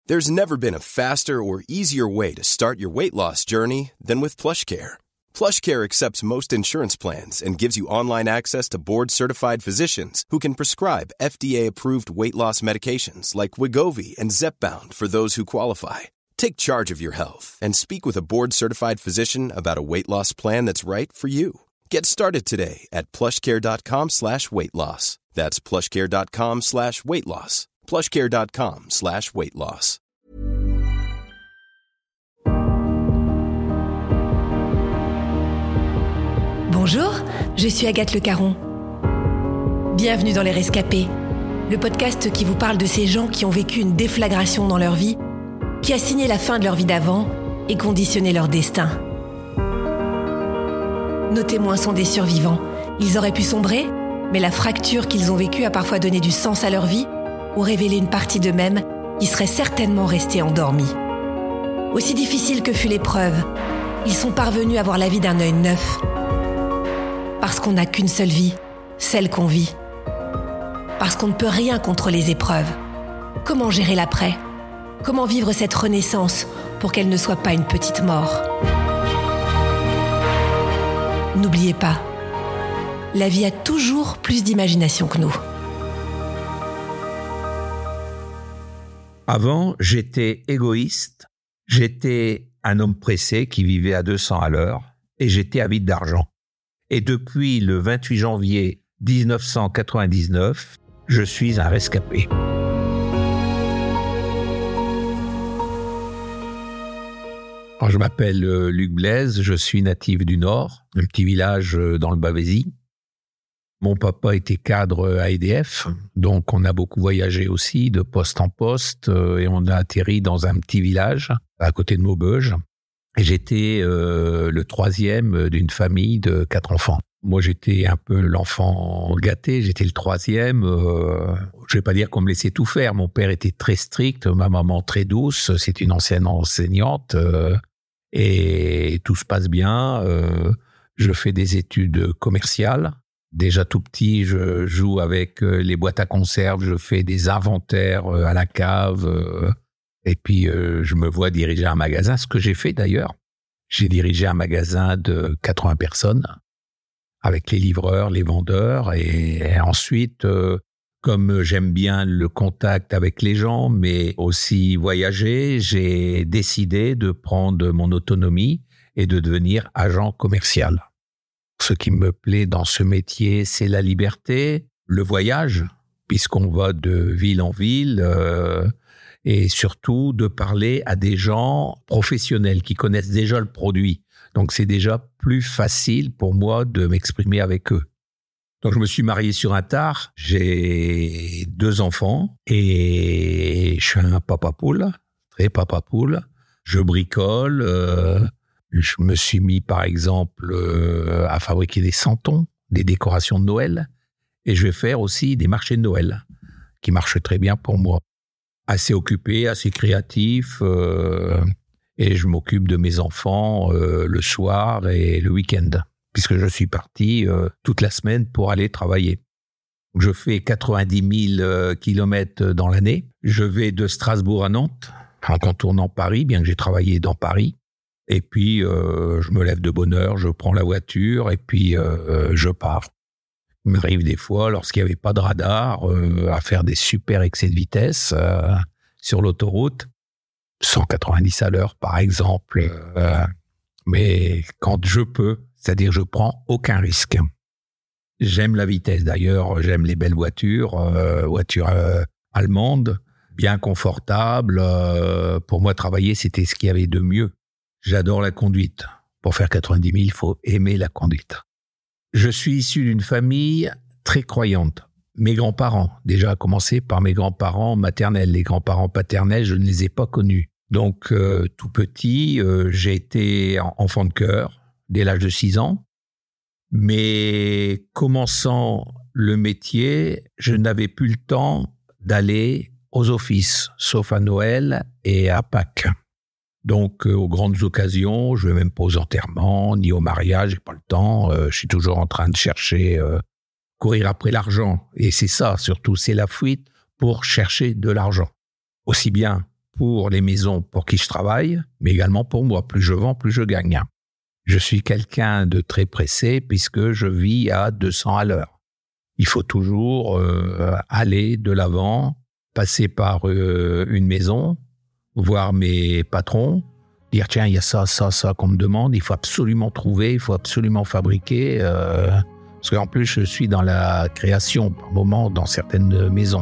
There's never been a faster or easier way to start your weight loss journey than with PlushCare. PlushCare accepts most insurance plans and gives you online access to board-certified physicians who can prescribe FDA-approved weight loss medications like Wegovy and Zepbound for those who qualify. Take charge of your health and speak with a board-certified physician about a weight loss plan that's right for you. Get started today at plushcare.com/weight loss. That's plushcare.com/weight loss. plushcare.com/weight loss. Bonjour, je suis Agathe Le Caron. Bienvenue dans Les Rescapés, le podcast qui vous parle de ces gens qui ont vécu une déflagration dans leur vie, qui a signé la fin de leur vie d'avant et conditionné leur destin. Nos témoins sont des survivants. Ils auraient pu sombrer, mais la fracture qu'ils ont vécue a parfois donné du sens à leur vie ou révélé une partie d'eux-mêmes qui serait certainement restée endormie. Aussi difficile que fut l'épreuve, ils sont parvenus à voir la vie d'un œil neuf. Parce qu'on n'a qu'une seule vie, celle qu'on vit. Parce qu'on ne peut rien contre les épreuves. Comment gérer l'après ? Comment vivre cette renaissance pour qu'elle ne soit pas une petite mort ? N'oubliez pas, la vie a toujours plus d'imagination que nous. Avant, j'étais égoïste, j'étais un homme pressé qui vivait à 200 à l'heure et j'étais avide d'argent. Et depuis le 28 janvier 1999, je suis un rescapé. Alors, je m'appelle Luc Blaise, je suis natif du Nord, un petit village dans le Bavésie. Mon papa était cadre à EDF, donc on a beaucoup voyagé aussi de poste en poste et on a atterri dans un petit village à côté de Maubeuge. Et j'étais le troisième d'une famille de 4 enfants. Moi, j'étais un peu l'enfant gâté, j'étais le troisième. Je vais pas dire qu'on me laissait tout faire. Mon père était très strict, ma maman très douce. C'est une ancienne enseignante et tout se passe bien. Je fais des études commerciales. Déjà tout petit, je joue avec les boîtes à conserve, je fais des inventaires à la cave. Et puis, je me vois diriger un magasin, ce que j'ai fait d'ailleurs. J'ai dirigé un magasin de 80 personnes avec les livreurs, les vendeurs. Et ensuite, comme j'aime bien le contact avec les gens, mais aussi voyager, j'ai décidé de prendre mon autonomie et de devenir agent commercial. Ce qui me plaît dans ce métier, c'est la liberté, le voyage, puisqu'on va de ville en ville, et surtout de parler à des gens professionnels qui connaissent déjà le produit. Donc c'est déjà plus facile pour moi de m'exprimer avec eux. Donc je me suis marié sur un tard, j'ai 2 enfants et je suis un papa poule, très papa poule. Je bricole, je me suis mis par exemple à fabriquer des santons, des décorations de Noël et je vais faire aussi des marchés de Noël qui marchent très bien pour moi. Assez occupé, assez créatif, et je m'occupe de mes enfants le soir et le week-end, puisque je suis parti toute la semaine pour aller travailler. Je fais 90 000 kilomètres dans l'année. Je vais de Strasbourg à Nantes, en contournant Paris, bien que j'ai travaillé dans Paris. Et puis, je me lève de bonne heure, je prends la voiture et puis je pars. Il m'arrive des fois, lorsqu'il n'y avait pas de radar, à faire des super excès de vitesse sur l'autoroute, 190 à l'heure par exemple, mais quand je peux, c'est-à-dire je prends aucun risque. J'aime la vitesse d'ailleurs, j'aime les belles voitures allemandes, bien confortables. Pour moi, travailler, c'était ce qu'il y avait de mieux. J'adore la conduite. Pour faire 90 000, il faut aimer la conduite. Je suis issu d'une famille très croyante. Mes grands-parents, déjà à commencer par mes grands-parents maternels. Les grands-parents paternels, je ne les ai pas connus. Donc, tout petit, j'ai été enfant de chœur dès l'âge de 6 ans. Mais commençant le métier, je n'avais plus le temps d'aller aux offices, sauf à Noël et à Pâques. Donc, aux grandes occasions, je ne vais même pas aux enterrements, ni au mariage, j'ai pas le temps. Je suis toujours en train de chercher, courir après l'argent. Et c'est ça, surtout, c'est la fuite pour chercher de l'argent. Aussi bien pour les maisons pour qui je travaille, mais également pour moi. Plus je vends, plus je gagne. Je suis quelqu'un de très pressé puisque je vis à 200 à l'heure. Il faut toujours aller de l'avant, passer par une maison, voir mes patrons, dire tiens, il y a ça qu'on me demande, il faut absolument trouver, il faut absolument fabriquer. Parce qu'en plus, je suis dans la création par moment dans certaines maisons.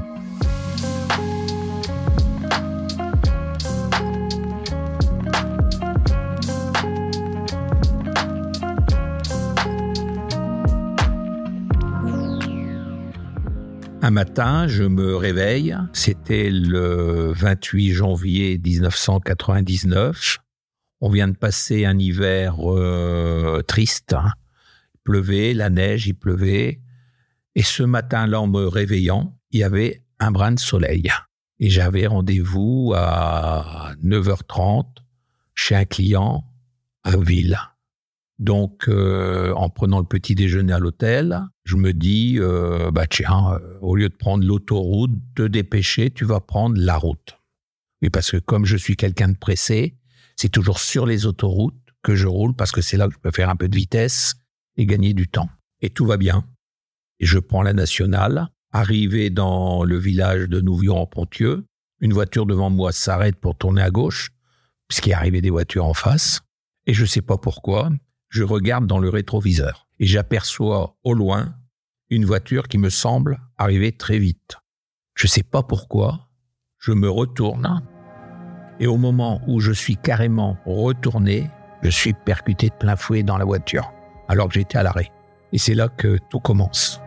Un matin, je me réveille, c'était le 28 janvier 1999. On vient de passer un hiver triste. Il pleuvait, la neige, il pleuvait. Et ce matin-là, en me réveillant, il y avait un brin de soleil. Et j'avais rendez-vous à 9h30 chez un client à Ville. Donc, en prenant le petit déjeuner à l'hôtel, je me dis, tiens, au lieu de prendre l'autoroute, te dépêcher, tu vas prendre la route. Et parce que comme je suis quelqu'un de pressé, c'est toujours sur les autoroutes que je roule parce que c'est là que je peux faire un peu de vitesse et gagner du temps. Et tout va bien. Et je prends la nationale. Arrivé dans le village de Nouvion-en-Ponthieu, une voiture devant moi s'arrête pour tourner à gauche, puisqu'il est arrivé des voitures en face. Et je ne sais pas pourquoi, je regarde dans le rétroviseur et j'aperçois au loin une voiture qui me semble arriver très vite. Je ne sais pas pourquoi, je me retourne et au moment où je suis carrément retourné, je suis percuté de plein fouet dans la voiture alors que j'étais à l'arrêt. Et c'est là que tout commence.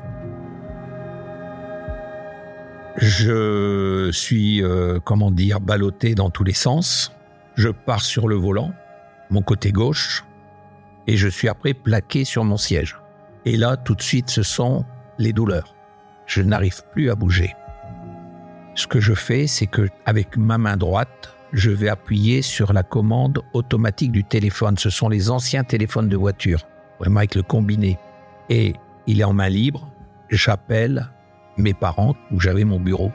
Je suis, ballotté dans tous les sens. Je pars sur le volant, mon côté gauche, et je suis après plaqué sur mon siège. Et là, tout de suite, ce sont les douleurs. Je n'arrive plus à bouger. Ce que je fais, c'est que avec ma main droite, je vais appuyer sur la commande automatique du téléphone. Ce sont les anciens téléphones de voiture, vraiment avec le combiné. Et il est en main libre, j'appelle mes parents où j'avais mon bureau.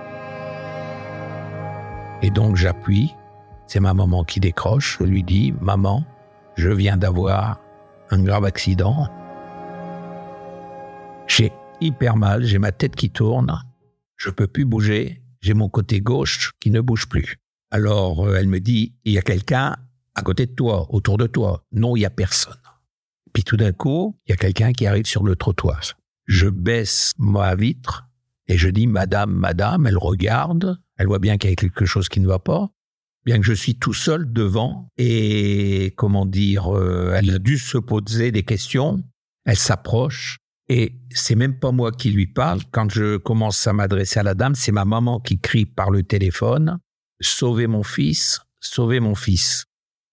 Et donc j'appuie, c'est ma maman qui décroche, je lui dis « Maman, je viens d'avoir un grave accident. J'ai hyper mal, j'ai ma tête qui tourne, je peux plus bouger, j'ai mon côté gauche qui ne bouge plus. » Alors elle me dit « Il y a quelqu'un à côté de toi, autour de toi. » Non, il n'y a personne. Puis tout d'un coup, il y a quelqu'un qui arrive sur le trottoir. Je baisse ma vitre et je dis « Madame, elle regarde, elle voit bien qu'il y a quelque chose qui ne va pas. » Bien que je suis tout seul devant et, elle a dû se poser des questions, elle s'approche et c'est même pas moi qui lui parle. Quand je commence à m'adresser à la dame, c'est ma maman qui crie par le téléphone « Sauvez mon fils, sauvez mon fils ».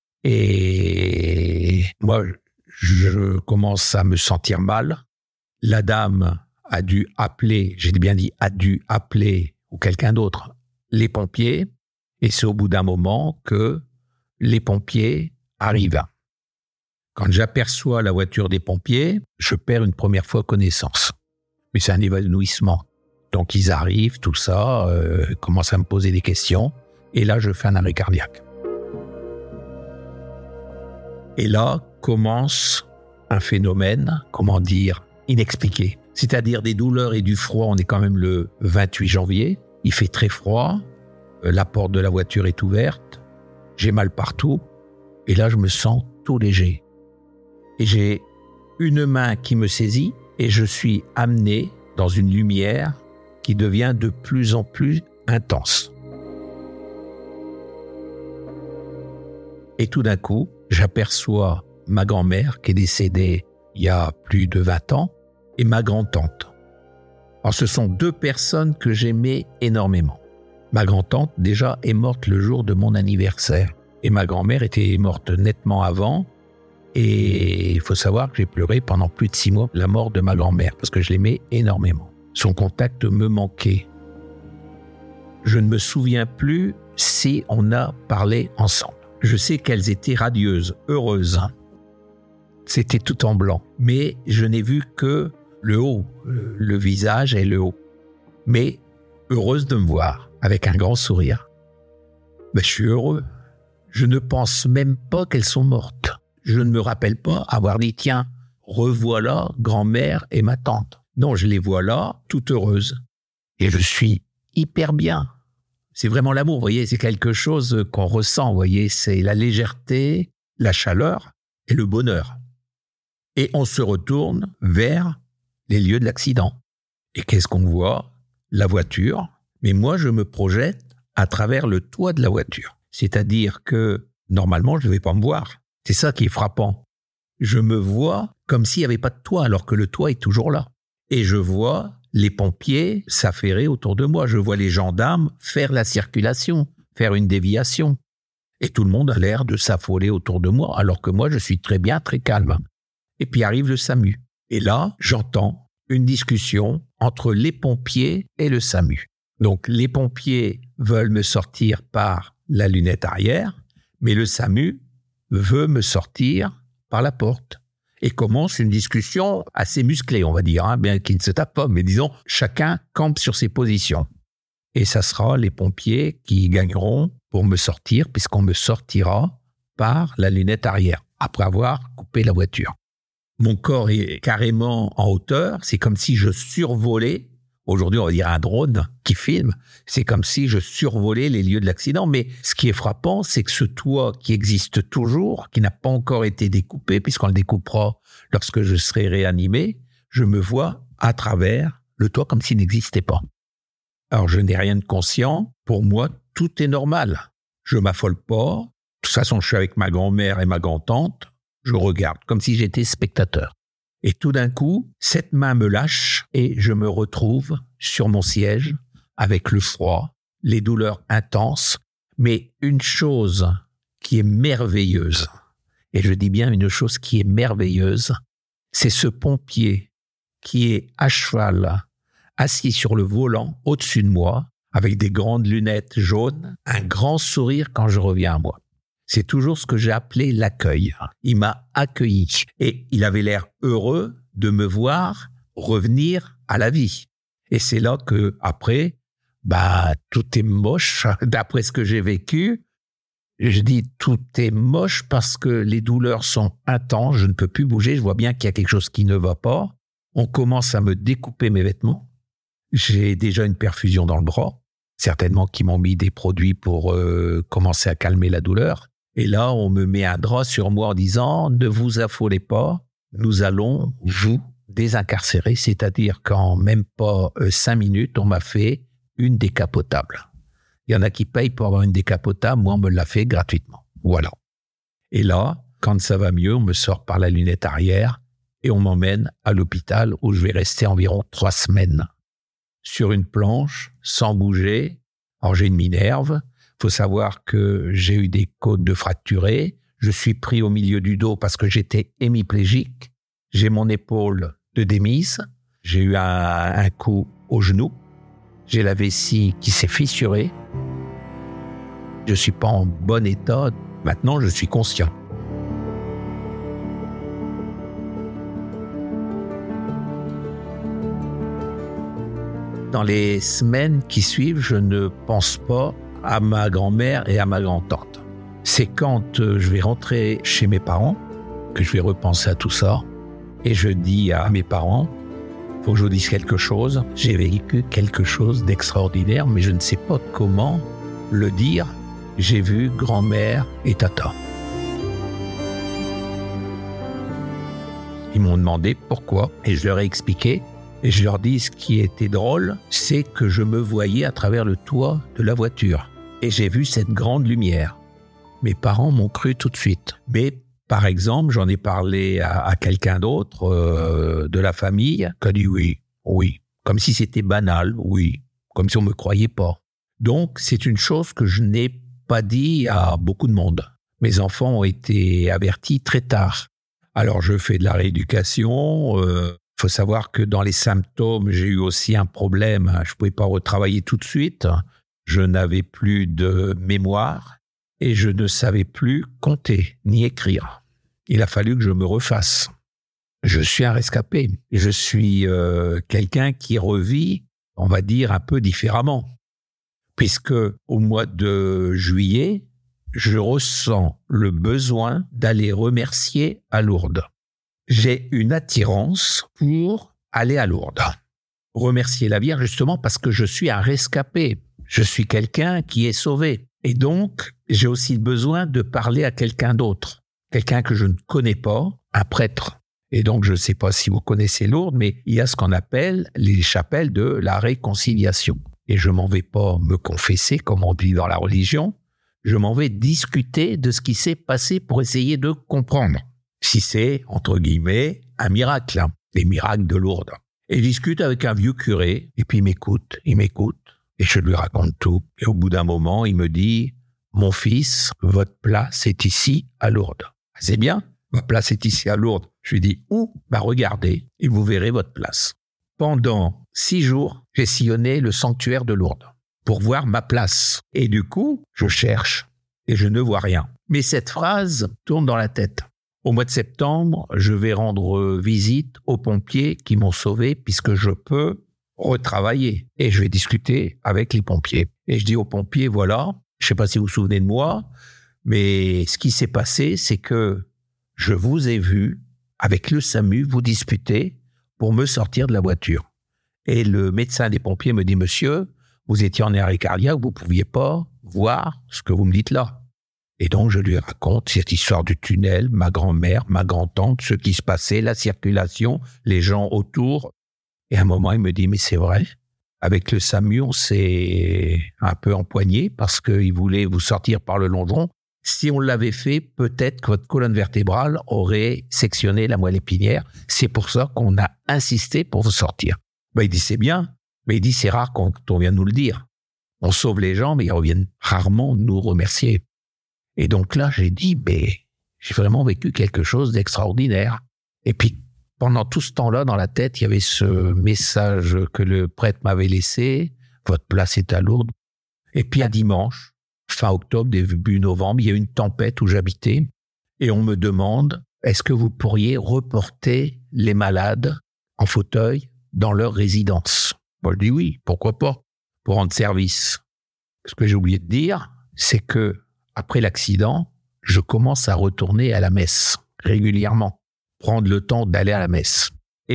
Et moi, je commence à me sentir mal. La dame a dû appeler, j'ai bien dit a dû appeler, ou quelqu'un d'autre, les pompiers. Et c'est au bout d'un moment que les pompiers arrivent. Quand j'aperçois la voiture des pompiers, je perds une première fois connaissance. Mais c'est un évanouissement. Donc ils arrivent, tout ça, commencent à me poser des questions. Et là, je fais un arrêt cardiaque. Et là commence un phénomène, inexpliqué. C'est-à-dire des douleurs et du froid. On est quand même le 28 janvier. Il fait très froid. La porte de la voiture est ouverte, j'ai mal partout, et là je me sens tout léger. Et j'ai une main qui me saisit, et je suis amené dans une lumière qui devient de plus en plus intense. Et tout d'un coup, j'aperçois ma grand-mère qui est décédée il y a plus de 20 ans, et ma grand-tante. Alors ce sont deux personnes que j'aimais énormément. Ma grand-tante, déjà, est morte le jour de mon anniversaire. Et ma grand-mère était morte nettement avant. Et il faut savoir que j'ai pleuré pendant plus de 6 mois la mort de ma grand-mère, parce que je l'aimais énormément. Son contact me manquait. Je ne me souviens plus si on a parlé ensemble. Je sais qu'elles étaient radieuses, heureuses. C'était tout en blanc. Mais je n'ai vu que le haut, le visage et le haut. Mais heureuse de me voir. Avec un grand sourire. Je suis heureux. Je ne pense même pas qu'elles sont mortes. Je ne me rappelle pas avoir dit « Tiens, revoilà grand-mère et ma tante ». Non, je les vois là, toutes heureuses. Et je suis hyper bien. C'est vraiment l'amour, vous voyez, c'est quelque chose qu'on ressent, vous voyez, c'est la légèreté, la chaleur et le bonheur. Et on se retourne vers les lieux de l'accident. Et qu'est-ce qu'on voit ? La voiture. Mais moi, je me projette à travers le toit de la voiture. C'est-à-dire que, normalement, je ne vais pas me voir. C'est ça qui est frappant. Je me vois comme s'il n'y avait pas de toit, alors que le toit est toujours là. Et je vois les pompiers s'affairer autour de moi. Je vois les gendarmes faire la circulation, faire une déviation. Et tout le monde a l'air de s'affoler autour de moi, alors que moi, je suis très bien, très calme. Et puis arrive le SAMU. Et là, j'entends une discussion entre les pompiers et le SAMU. Donc, les pompiers veulent me sortir par la lunette arrière, mais le SAMU veut me sortir par la porte. Et commence une discussion assez musclée, on va dire, bien qu'ils ne se tapent pas, mais disons, chacun campe sur ses positions. Et ça sera les pompiers qui gagneront pour me sortir, puisqu'on me sortira par la lunette arrière, après avoir coupé la voiture. Mon corps est carrément en hauteur, c'est comme si je survolais, aujourd'hui on va dire un drone qui filme, c'est comme si je survolais les lieux de l'accident. Mais ce qui est frappant, c'est que ce toit qui existe toujours, qui n'a pas encore été découpé, puisqu'on le découpera lorsque je serai réanimé, je me vois à travers le toit comme s'il n'existait pas. Alors je n'ai rien de conscient, pour moi tout est normal. Je m'affole pas, de toute façon je suis avec ma grand-mère et ma grand-tante, je regarde comme si j'étais spectateur. Et tout d'un coup, cette main me lâche et je me retrouve sur mon siège avec le froid, les douleurs intenses, mais une chose qui est merveilleuse, et je dis bien une chose qui est merveilleuse, c'est ce pompier qui est à cheval, assis sur le volant au-dessus de moi, avec des grandes lunettes jaunes, un grand sourire quand je reviens à moi. C'est toujours ce que j'ai appelé l'accueil. Il m'a accueilli et il avait l'air heureux de me voir revenir à la vie. Et c'est là que, après, tout est moche. D'après ce que j'ai vécu, je dis tout est moche parce que les douleurs sont intenses, je ne peux plus bouger, je vois bien qu'il y a quelque chose qui ne va pas. On commence à me découper mes vêtements. J'ai déjà une perfusion dans le bras, certainement qu'ils m'ont mis des produits pour commencer à calmer la douleur. Et là, on me met un drap sur moi en disant « Ne vous affolez pas, nous allons vous désincarcérer ». C'est-à-dire qu'en même pas 5 minutes, on m'a fait une décapotable. Il y en a qui payent pour avoir une décapotable, moi on me l'a fait gratuitement. Voilà. Et là, quand ça va mieux, on me sort par la lunette arrière et on m'emmène à l'hôpital où je vais rester environ 3 semaines. Sur une planche, sans bouger. Alors j'ai une minerve. Il faut savoir que j'ai eu des côtes de fracturées. Je suis pris au milieu du dos parce que j'étais hémiplégique. J'ai mon épaule de démise. J'ai eu un coup au genou. J'ai la vessie qui s'est fissurée. Je ne suis pas en bon état. Maintenant, je suis conscient. Dans les semaines qui suivent, je ne pense pas à ma grand-mère et à ma grand-tante. C'est quand je vais rentrer chez mes parents que je vais repenser à tout ça. Et je dis à mes parents, il faut que je vous dise quelque chose. J'ai vécu quelque chose d'extraordinaire, mais je ne sais pas comment le dire. J'ai vu grand-mère et tata. Ils m'ont demandé pourquoi, et je leur ai expliqué. Et je leur dis, ce qui était drôle, c'est que je me voyais à travers le toit de la voiture. Et j'ai vu cette grande lumière. Mes parents m'ont cru tout de suite. Mais, par exemple, j'en ai parlé à quelqu'un d'autre de la famille, qui a dit oui. Comme si c'était banal, oui. Comme si on ne me croyait pas. Donc, c'est une chose que je n'ai pas dit à beaucoup de monde. Mes enfants ont été avertis très tard. Alors, je fais de la rééducation. Il faut savoir que dans les symptômes, j'ai eu aussi un problème. Je ne pouvais pas retravailler tout de suite. Je n'avais plus de mémoire et je ne savais plus compter ni écrire. Il a fallu que je me refasse. Je suis un rescapé. Je suis quelqu'un qui revit, on va dire, un peu différemment. puisque au mois de juillet, je ressens le besoin d'aller remercier à Lourdes. J'ai une attirance pour aller à Lourdes. Remercier la Vierge justement parce que je suis un rescapé. Je suis quelqu'un qui est sauvé. Et donc, j'ai aussi besoin de parler à quelqu'un d'autre. Quelqu'un que je ne connais pas, un prêtre. Et donc, je ne sais pas si vous connaissez Lourdes, mais il y a ce qu'on appelle les chapelles de la réconciliation. Et je m'en vais pas me confesser, comme on dit dans la religion. Je m'en vais discuter de ce qui s'est passé pour essayer de comprendre si c'est, entre guillemets, un miracle, les miracles de Lourdes. Et je discute avec un vieux curé, et puis il m'écoute, et je lui raconte tout. Et au bout d'un moment, il me dit « Mon fils, votre place est ici à Lourdes. » C'est bien, ma place est ici à Lourdes. Je lui dis « Où ?» Regardez, et vous verrez votre place. Pendant 6 jours, j'ai sillonné le sanctuaire de Lourdes pour voir ma place. Et du coup, je cherche et je ne vois rien. Mais cette phrase tourne dans la tête. Au mois de septembre, je vais rendre visite aux pompiers qui m'ont sauvé puisque je peux retravailler. Et je vais discuter avec les pompiers. Et je dis aux pompiers, voilà, je ne sais pas si vous vous souvenez de moi, mais ce qui s'est passé, c'est que je vous ai vu avec le SAMU vous disputer pour me sortir de la voiture. Et le médecin des pompiers me dit, monsieur, vous étiez en arrêt cardiaque, vous ne pouviez pas voir ce que vous me dites là. Et donc, je lui raconte cette histoire du tunnel, ma grand-mère, ma grand-tante, ce qui se passait, la circulation, les gens autour. Et à un moment, il me dit, mais c'est vrai, avec le SAMU, on s'est un peu empoigné parce qu'il voulait vous sortir par le longeron. Si on l'avait fait, peut-être que votre colonne vertébrale aurait sectionné la moelle épinière. C'est pour ça qu'on a insisté pour vous sortir. Il dit, c'est bien, mais il dit, c'est rare quand on vient nous le dire. On sauve les gens, mais ils reviennent rarement nous remercier. Et donc là, j'ai dit, j'ai vraiment vécu quelque chose d'extraordinaire. Et puis, pendant tout ce temps-là, dans la tête, il y avait ce message que le prêtre m'avait laissé, votre place est à Lourdes. Et puis, un dimanche, fin octobre, début novembre, il y a une tempête où j'habitais, et on me demande, est-ce que vous pourriez reporter les malades en fauteuil dans leur résidence? Je dis oui, pourquoi pas, pour rendre service. Ce que j'ai oublié de dire, c'est que après l'accident, je commence à retourner à la messe régulièrement, prendre le temps d'aller à la messe.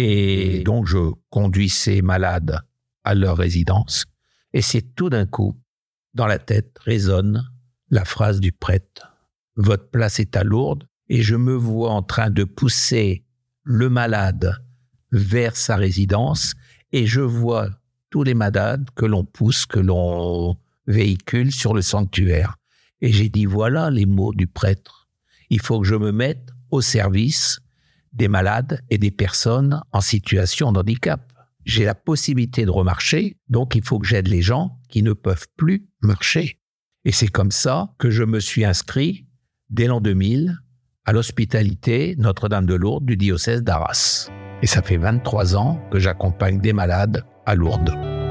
Et donc, je conduis ces malades à leur résidence. Et c'est tout d'un coup, dans la tête, résonne la phrase du prêtre. Votre place est à Lourdes. Et je me vois en train de pousser le malade vers sa résidence. Et je vois tous les malades que l'on pousse, que l'on véhicule sur le sanctuaire. Et j'ai dit, voilà les mots du prêtre. Il faut que je me mette au service des malades et des personnes en situation de handicap. J'ai la possibilité de remarcher, donc il faut que j'aide les gens qui ne peuvent plus marcher. Et c'est comme ça que je me suis inscrit, dès l'an 2000, à l'hospitalité Notre-Dame de Lourdes du diocèse d'Arras. Et ça fait 23 ans que j'accompagne des malades à Lourdes.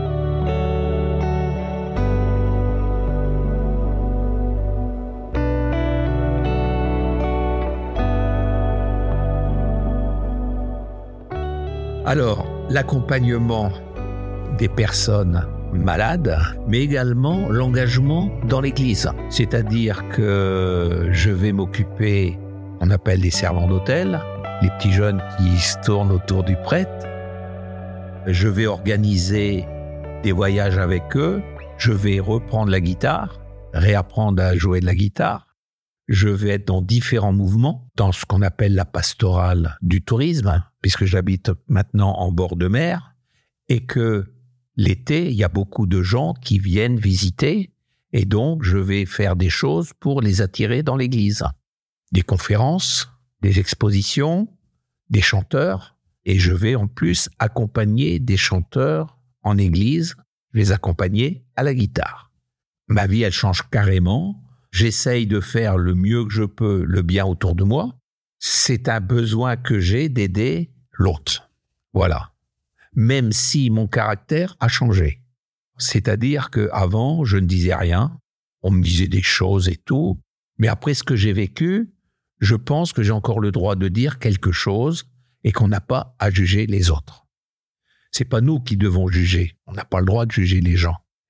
Alors, l'accompagnement des personnes malades, mais également l'engagement dans l'Église. C'est-à-dire que je vais m'occuper, on appelle les servants d'hôtel, les petits jeunes qui se tournent autour du prêtre. Je vais organiser des voyages avec eux. Je vais reprendre la guitare, réapprendre à jouer de la guitare. Je vais être dans différents mouvements, dans ce qu'on appelle la pastorale du tourisme, puisque j'habite maintenant en bord de mer, et que l'été, il y a beaucoup de gens qui viennent visiter, et donc je vais faire des choses pour les attirer dans l'église. Des conférences, des expositions, des chanteurs, et je vais en plus accompagner des chanteurs en église, les accompagner à la guitare. Ma vie, elle change carrément. J'essaye de faire le mieux que je peux le bien autour de moi. C'est un besoin que j'ai d'aider l'autre. Voilà. Même si mon caractère a changé. C'est-à-dire qu'avant, je ne disais rien. On me disait des choses et tout. Mais après ce que j'ai vécu, je pense que j'ai encore le droit de dire quelque chose et qu'on n'a pas à juger les autres. C'est pas nous qui devons juger. On n'a pas le droit de juger les gens.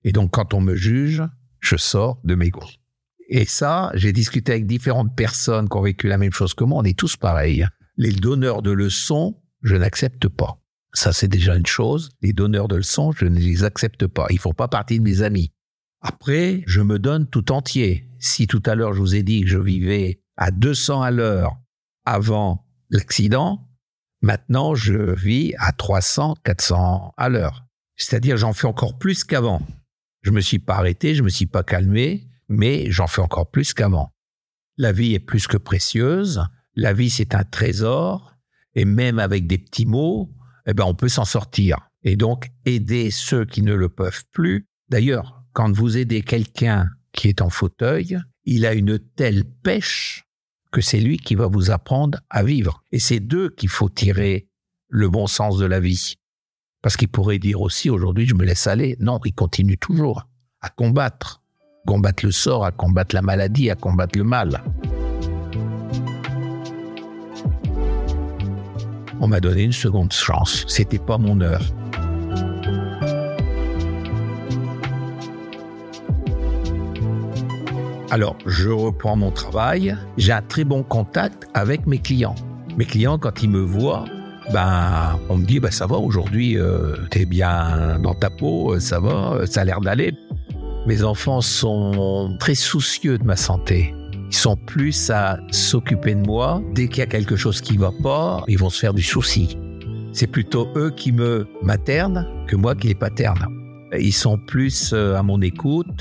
Et donc, quand on me juge, je sors de mes gonds. Et ça, j'ai discuté avec différentes personnes qui ont vécu la même chose que moi. On est tous pareils. Les donneurs de leçons, je n'accepte pas. Ça, c'est déjà une chose. Les donneurs de leçons, je ne les accepte pas. Ils font pas partie de mes amis. Après, je me donne tout entier. Si tout à l'heure, je vous ai dit que je vivais à 200 à l'heure avant l'accident, maintenant, je vis à 300, 400 à l'heure. C'est-à-dire, j'en fais encore plus qu'avant. Je me suis pas arrêté, je me suis pas calmé, mais j'en fais encore plus qu'avant. La vie est plus que précieuse. La vie, c'est un trésor. Et même avec des petits mots, on peut s'en sortir. Et donc, aider ceux qui ne le peuvent plus. D'ailleurs, quand vous aidez quelqu'un qui est en fauteuil, il a une telle pêche que c'est lui qui va vous apprendre à vivre. Et c'est d'eux qu'il faut tirer le bon sens de la vie. Parce qu'il pourrait dire aussi, aujourd'hui, je me laisse aller. Non, il continue toujours à combattre. Combattre le sort, à combattre la maladie, à combattre le mal. On m'a donné une seconde chance. C'était pas mon heure. Alors, je reprends mon travail. J'ai un très bon contact avec mes clients. Mes clients, quand ils me voient, on me dit, ça va, aujourd'hui, t'es bien dans ta peau, ça va, ça a l'air d'aller. Mes enfants sont très soucieux de ma santé. Ils sont plus à s'occuper de moi. Dès qu'il y a quelque chose qui va pas, ils vont se faire du souci. C'est plutôt eux qui me maternent que moi qui les paterne. Ils sont plus à mon écoute.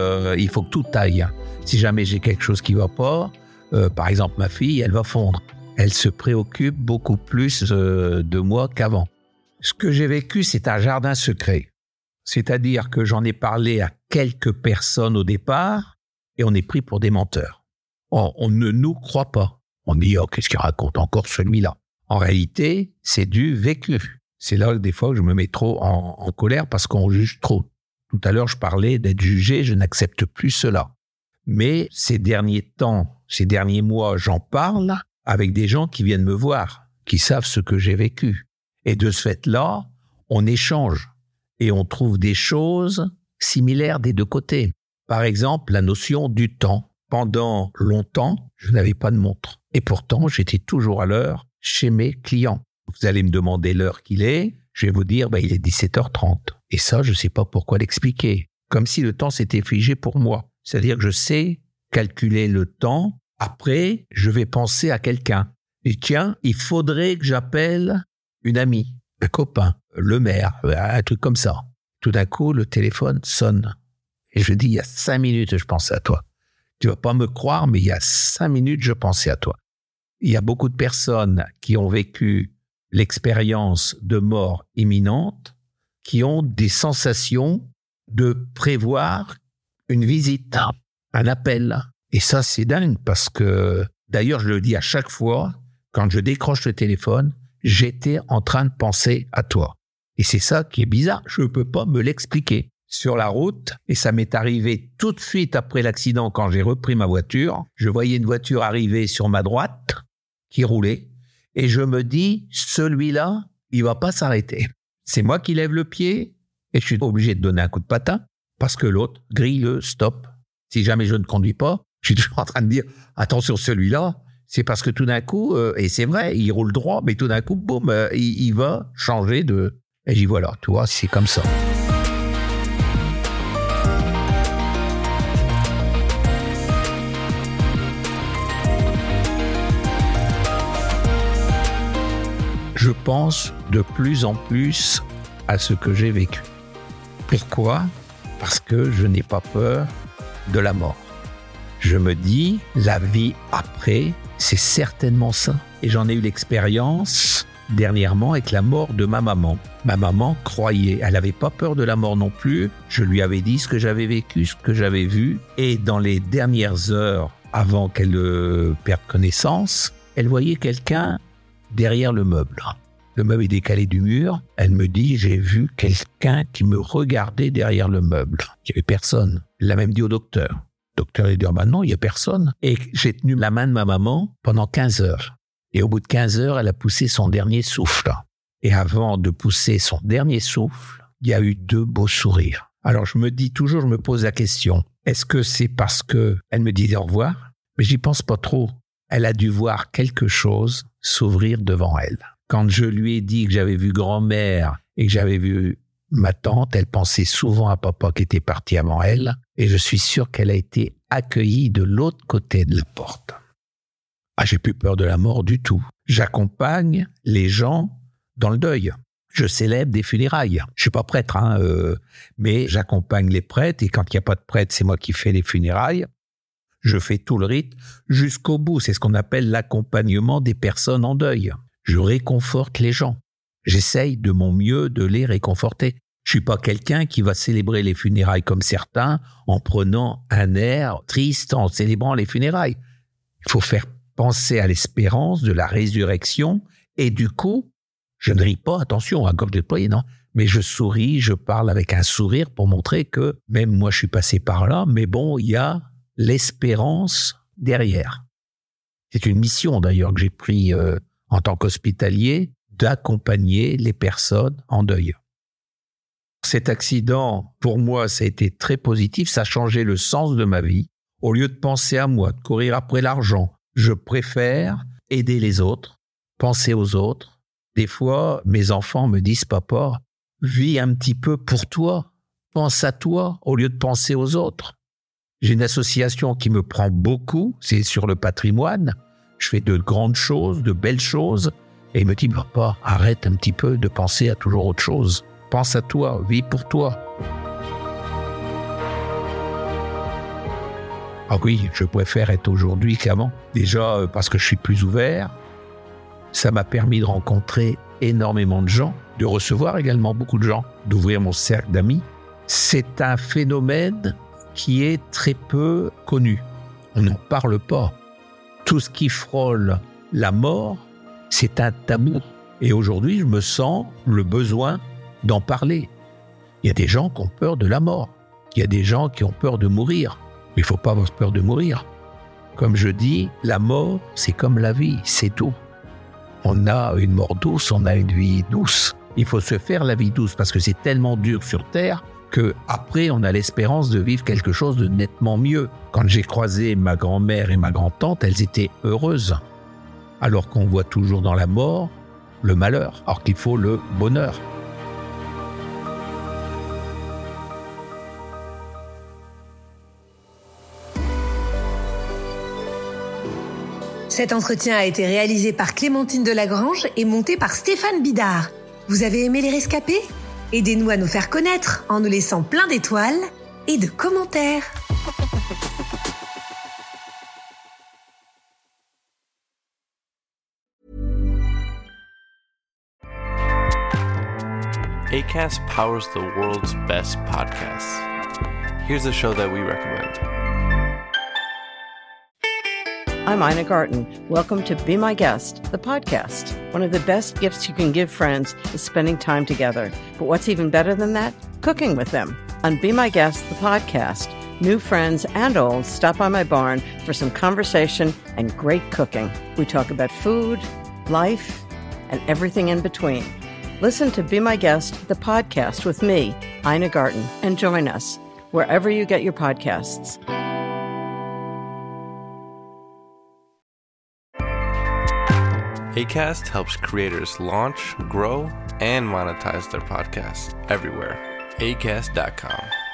Il faut que tout aille. Si jamais j'ai quelque chose qui va pas, par exemple ma fille, elle va fondre. Elle se préoccupe beaucoup plus de moi qu'avant. Ce que j'ai vécu, c'est un jardin secret. C'est-à-dire que j'en ai parlé à quelques personnes au départ et on est pris pour des menteurs. On ne nous croit pas. On dit « qu'est-ce qu'il raconte encore celui-là ?» En réalité, c'est du vécu. C'est là des fois que je me mets trop en colère parce qu'on juge trop. Tout à l'heure, je parlais d'être jugé, je n'accepte plus cela. Mais ces derniers temps, ces derniers mois, j'en parle avec des gens qui viennent me voir, qui savent ce que j'ai vécu. Et de ce fait-là, on échange et on trouve des choses similaires des deux côtés. Par exemple, la notion du temps. Pendant longtemps, je n'avais pas de montre. Et pourtant, j'étais toujours à l'heure chez mes clients. Vous allez me demander l'heure qu'il est, je vais vous dire, il est 17h30. Et ça, je ne sais pas pourquoi l'expliquer. Comme si le temps s'était figé pour moi. C'est-à-dire que je sais calculer le temps. Après, je vais penser à quelqu'un. Et tiens, il faudrait que j'appelle une amie, un copain, le maire, un truc comme ça. Tout d'un coup, le téléphone sonne. Et je dis, il y a 5 minutes, je pensais à toi. Tu vas pas me croire, mais il y a 5 minutes, je pensais à toi. Il y a beaucoup de personnes qui ont vécu l'expérience de mort imminente, qui ont des sensations de prévoir une visite, un appel. Et ça, c'est dingue parce que, d'ailleurs, je le dis à chaque fois, quand je décroche le téléphone, j'étais en train de penser à toi. Et c'est ça qui est bizarre, je ne peux pas me l'expliquer. Sur la route, et ça m'est arrivé tout de suite après l'accident quand j'ai repris ma voiture, je voyais une voiture arriver sur ma droite, qui roulait, et je me dis, celui-là, il va pas s'arrêter. C'est moi qui lève le pied, et je suis obligé de donner un coup de patin, parce que l'autre grille le stop. Si jamais je ne conduis pas, je suis toujours en train de dire, attention, celui-là, c'est parce que tout d'un coup, et c'est vrai, il roule droit, mais tout d'un coup, boum, il va changer de... Et j'y voilà, tu vois, c'est comme ça. Je pense de plus en plus à ce que j'ai vécu. Pourquoi ? Parce que je n'ai pas peur de la mort. Je me dis, la vie après, c'est certainement ça. Et j'en ai eu l'expérience dernièrement avec la mort de ma maman. Ma maman croyait, elle n'avait pas peur de la mort non plus. Je lui avais dit ce que j'avais vécu, ce que j'avais vu. Et dans les dernières heures, avant qu'elle perde connaissance, elle voyait quelqu'un derrière le meuble. Le meuble est décalé du mur. Elle me dit, j'ai vu quelqu'un qui me regardait derrière le meuble. Il n'y avait personne. Elle l'a même dit au docteur. Le docteur a dit, non, il n'y a personne. Et j'ai tenu la main de ma maman pendant 15 heures. Et au bout de 15 heures, elle a poussé son dernier souffle. Et avant de pousser son dernier souffle, il y a eu 2 beaux sourires. Alors je me pose la question, est-ce que c'est parce qu'elle me disait au revoir? Mais j'y pense pas trop. Elle a dû voir quelque chose s'ouvrir devant elle. Quand je lui ai dit que j'avais vu grand-mère et que j'avais vu ma tante, elle pensait souvent à papa qui était parti avant elle, et je suis sûr qu'elle a été accueillie de l'autre côté de la porte. Ah, j'ai plus peur de la mort du tout. J'accompagne les gens dans le deuil. Je célèbre des funérailles. Je suis pas prêtre, mais j'accompagne les prêtres, et quand il n'y a pas de prêtre, c'est moi qui fais les funérailles. Je fais tout le rite jusqu'au bout. C'est ce qu'on appelle l'accompagnement des personnes en deuil. Je réconforte les gens. J'essaye de mon mieux de les réconforter. Je suis pas quelqu'un qui va célébrer les funérailles comme certains en prenant un air triste en célébrant les funérailles. Il faut faire penser à l'espérance de la résurrection, et du coup, je ne ris pas, attention, à gorge déployée, non, mais je souris, je parle avec un sourire pour montrer que même moi je suis passé par là, mais bon, il y a l'espérance derrière. C'est une mission d'ailleurs que j'ai pris en tant qu'hospitalier, d'accompagner les personnes en deuil. Cet accident, pour moi, ça a été très positif, ça a changé le sens de ma vie. Au lieu de penser à moi, de courir après l'argent, je préfère aider les autres, penser aux autres. Des fois, mes enfants me disent « Papa, vis un petit peu pour toi, pense à toi au lieu de penser aux autres ». J'ai une association qui me prend beaucoup, c'est sur le patrimoine. Je fais de grandes choses, de belles choses. Et il me dit, papa, arrête un petit peu de penser à toujours autre chose. Pense à toi, vis pour toi. Ah oui, je préfère être aujourd'hui qu'avant. Déjà parce que je suis plus ouvert. Ça m'a permis de rencontrer énormément de gens, de recevoir également beaucoup de gens, d'ouvrir mon cercle d'amis. C'est un phénomène qui est très peu connu. On n'en parle pas. Tout ce qui frôle la mort, c'est un tabou. Et aujourd'hui, je me sens le besoin d'en parler. Il y a des gens qui ont peur de la mort. Il y a des gens qui ont peur de mourir. Mais il ne faut pas avoir peur de mourir. Comme je dis, la mort, c'est comme la vie, c'est tout. On a une mort douce, on a une vie douce. Il faut se faire la vie douce parce que c'est tellement dur sur Terre qu'après, on a l'espérance de vivre quelque chose de nettement mieux. Quand j'ai croisé ma grand-mère et ma grand-tante, elles étaient heureuses. Alors qu'on voit toujours dans la mort le malheur, alors qu'il faut le bonheur. Cet entretien a été réalisé par Clémentine Delagrange et monté par Stéphane Bidard. Vous avez aimé Les Rescapés ? Aidez-nous à nous faire connaître en nous laissant plein d'étoiles et de commentaires. Acast powers the world's best podcasts. Here's a show that we recommend. I'm Ina Garten. Welcome to Be My Guest, the podcast. One of the best gifts you can give friends is spending time together. But what's even better than that? Cooking with them. On Be My Guest, the podcast, new friends and old stop by my barn for some conversation and great cooking. We talk about food, life, and everything in between. Listen to Be My Guest, the podcast with me, Ina Garten, and join us wherever you get your podcasts. Acast helps creators launch, grow, and monetize their podcasts everywhere. Acast.com.